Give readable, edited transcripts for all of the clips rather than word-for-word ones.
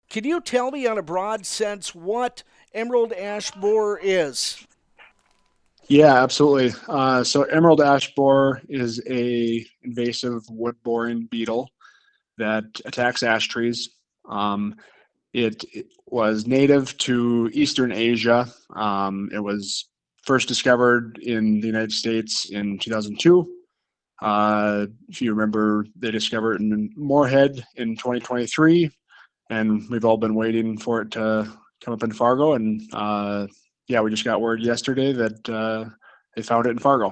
Can you tell me on a broad sense what emerald ash borer is? Yeah, absolutely. So emerald ash borer is a invasive wood boring beetle that attacks ash trees. It was native to Eastern Asia. It was first discovered in the United States in 2002. If you remember, they discovered it in Moorhead in 2023, and we've all been waiting for it to come up in Fargo. And yeah, we just got word yesterday that they found it in Fargo.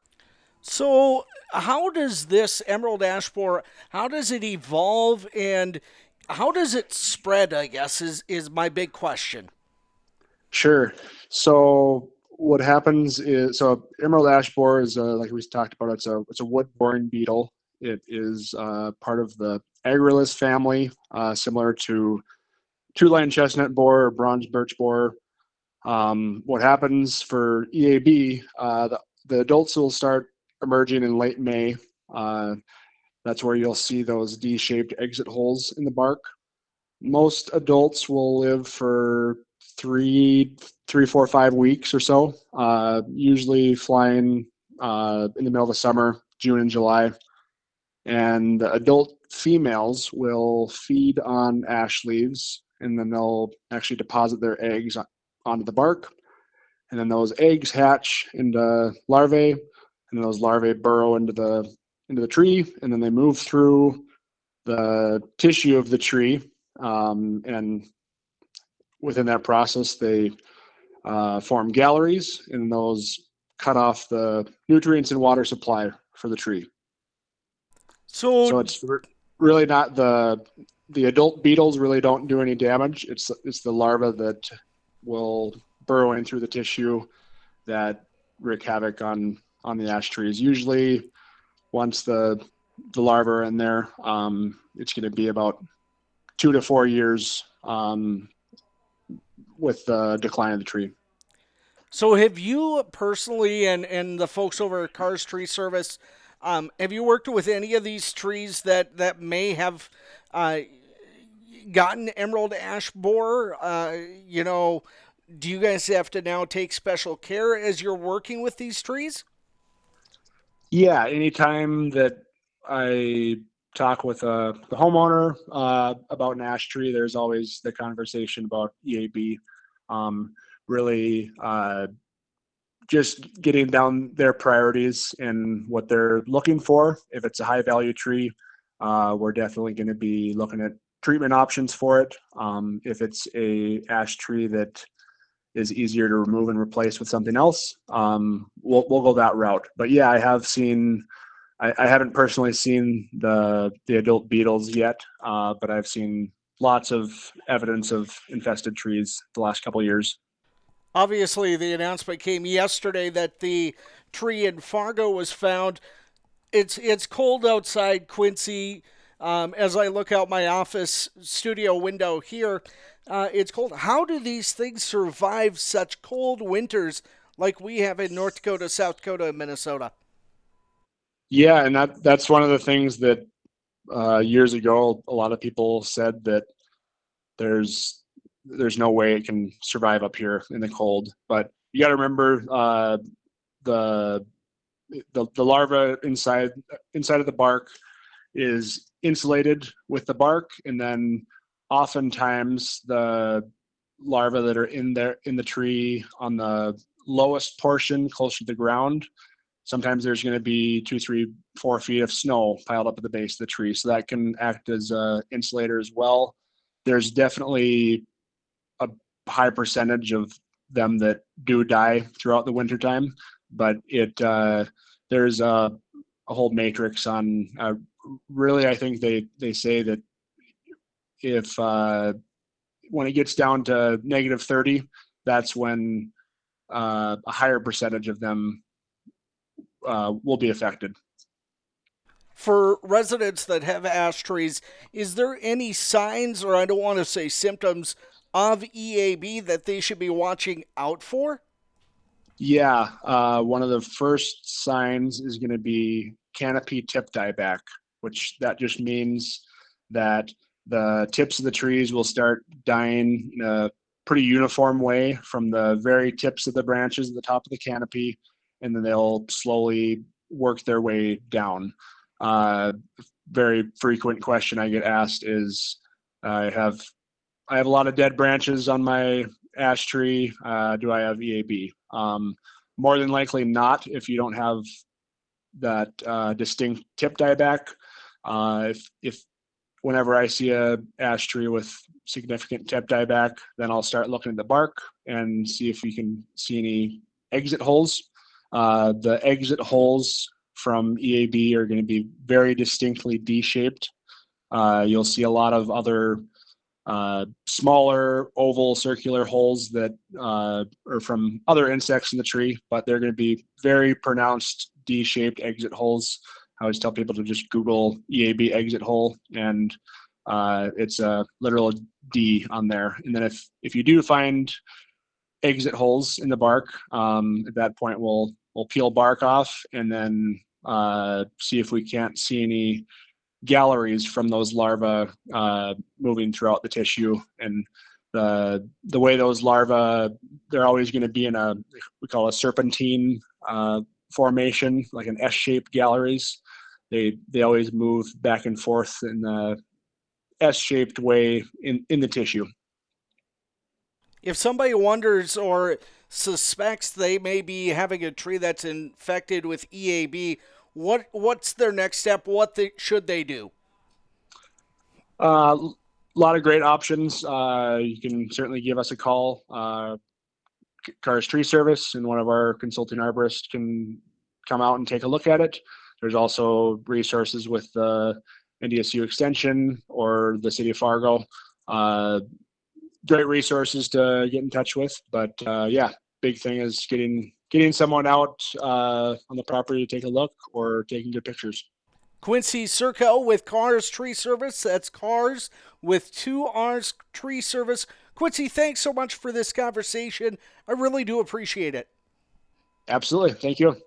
So, how does this emerald ash borer, how does it evolve and how does it spread, I guess, is my big question. Sure. So what happens is, so emerald ash borer is like we talked about. It's a wood boring beetle. It is part of the Agaricus family, similar to two-line chestnut borer or bronze birch borer. What happens for EAB? The adults will start emerging in late May. Uh, that's where you'll see those D-shaped exit holes in the bark. Most adults will live for three, 3, 4, 5 weeks or so. Usually flying in the middle of the summer, June and July. And the adult females will feed on ash leaves, and then they'll actually deposit their eggs onto the bark. And then those eggs hatch into larvae, and those larvae burrow into the tree, and then they move through the tissue of the tree, and within that process, they form galleries, and those cut off the nutrients and water supply for the tree. So, So it's really not the adult beetles really don't do any damage. It's the larva that will burrow in through the tissue that wreak havoc on the ash trees. Usually, once the larvae are in there, it's going to be about 2 to 4 years with the decline of the tree. so have you personally and the folks over at Cars Tree Service, have you worked with any of these trees that may have uh, gotten emerald ash borer? Do you guys have to now take special care as you're working with these trees? Yeah, anytime that I talk with the homeowner about an ash tree, there's always the conversation about EAB. Um, really, just getting down their priorities and what they're looking for. If it's a high value tree, we're definitely going to be looking at treatment options for it. If it's a ash tree that is easier to remove and replace with something else, we'll go that route. But yeah, I have seen. I haven't personally seen the adult beetles yet, but I've seen lots of evidence of infested trees the last couple of years. Obviously, the announcement came yesterday that the tree in Fargo was found. It's cold outside Quincy. As I look out my office studio window here, it's cold. How do these things survive such cold winters like we have in North Dakota, South Dakota, and Minnesota? Yeah, and that's one of the things that years ago a lot of people said that there's there's no way it can survive up here in the cold. But you got to remember the, the larva inside of the bark is insulated with the bark, and then oftentimes the larvae that are in there in the tree on the lowest portion closer to the ground, sometimes there's going to be 2, 3, 4 feet of snow piled up at the base of the tree, so that can act as a insulator as well. There's definitely a high percentage of them that do die throughout the wintertime, but it there's a whole matrix on really. I think they say that if when it gets down to -30, that's when a higher percentage of them will be affected. For residents that have ash trees, is there any signs, or I don't want to say symptoms, of EAB that they should be watching out for? Yeah, one of the first signs is going to be canopy tip dieback, which that just means that the tips of the trees will start dying in a pretty uniform way from the very tips of the branches at the top of the canopy, and then they'll slowly work their way down. Uh, Very frequent question I get asked is, I have a lot of dead branches on my ash tree. Do I have EAB? More than likely not if you don't have that distinct tip dieback. If whenever I see a ash tree with significant tip dieback, then I'll start looking at the bark and see if we can see any exit holes. The exit holes from EAB are going to be very distinctly D-shaped. You'll see a lot of other smaller oval circular holes that are from other insects in the tree, but they're going to be very pronounced D-shaped exit holes. I always tell people to just Google EAB exit hole, and it's a literal D on there. And then if you do find exit holes in the bark, at that point we'll peel bark off and then see if we can't see any galleries from those larvae moving throughout the tissue. And the way those larvae, they're always going to be in we call a serpentine formation, like an S-shaped galleries. They always move back and forth in the S-shaped way in the tissue. If somebody wonders or suspects they may be having a tree that's infected with EAB, what's their next step? Should they do? A lot of great options. You can certainly give us a call. Carr's Tree Service and one of our consulting arborists can come out and take a look at it. There's also resources with the NDSU Extension or the City of Fargo. Great resources to get in touch with. But yeah, big thing is getting someone out on the property to take a look or taking good pictures. Quincy Circo with Carr's Tree Service. That's Cars with 2 R's Tree Service. Quincy, thanks so much for this conversation. I really do appreciate it. Absolutely. Thank you.